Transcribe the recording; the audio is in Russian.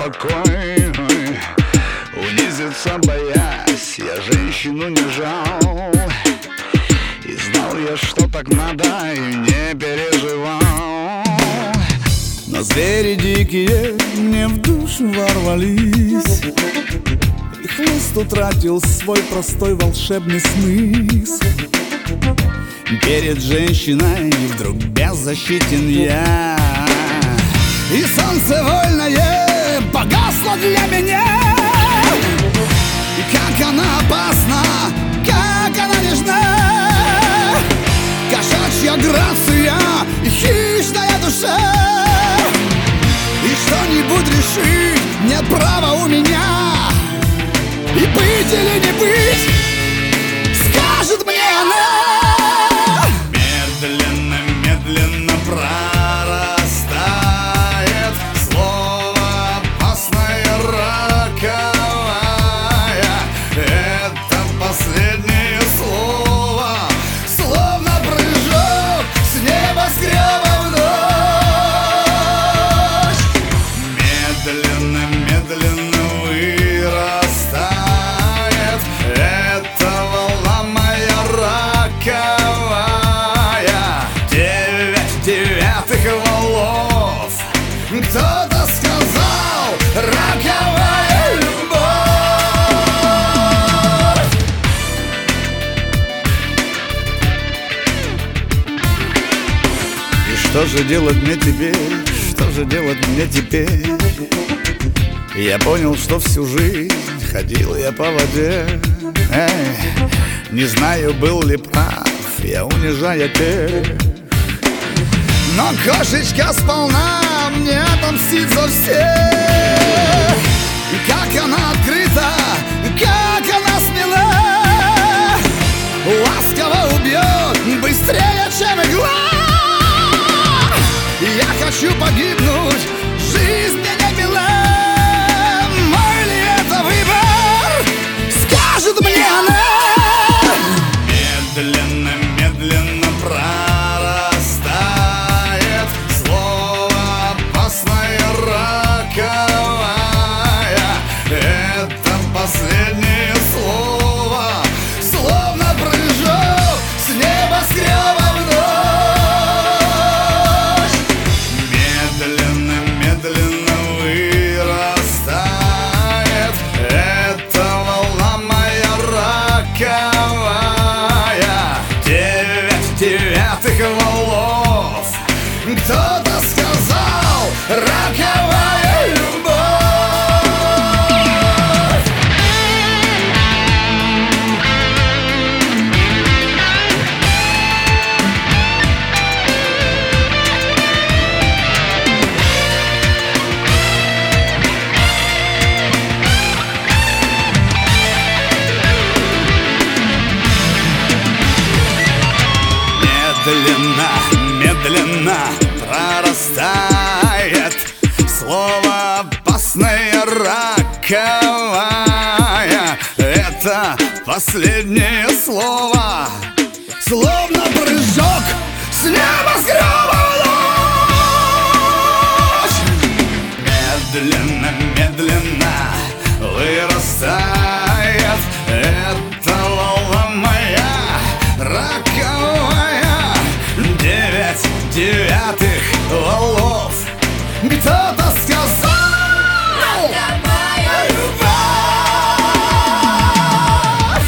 покой, унизиться боясь, я женщину не жал. И знал я, что так надо, и не переживал. Но звери дикие мне в душу ворвались, и хлыст утратил свой простой волшебный смысл. Перед женщиной вдруг беззащитен я, и солнце вольное погасло для меня. И как она опасна, как она нежна, кошачья грация и хищная душа. И что-нибудь решить нет права у меня, и быть или не быть скажет мне она. Медленно, медленно прорастает слово опасное, раковое. Это последнее слово, словно прыжок с небоскреба в ночь. Медленно, медленно вырастает эта волна моя раковая. 9 девятых волос, кто-то сказал, раковая любовь. И что же делать мне теперь? Что же делать мне теперь? Я понял, что всю жизнь ходил я по воде. Не знаю, был ли прав я, унижая тех. Но кошечка сполна мне отомстит за всех. Как она открыта, как она смела, ласково убьет быстрее, чем игла. Я хочу погибнуть, жизнь мне не мила. Мой ли это выбор, скажет мне она. Медленно, медленно прорастает слово опасное, раковое. Это последнее слово, словно прыжок с небоскреба в ночь. Медленно, медленно вырастает эта волна моя раковая. 9 девятых волос, кто-то сказал, раковая любовь. Медленно, медленно прорастает слово опасное, раковая. Это последнее слово, словно прыжок с небоскреба в ночь. Медленно, медленно вырастает эта волна моя раковая. 9 девятых волос, кто-то сказал, раковая любовь.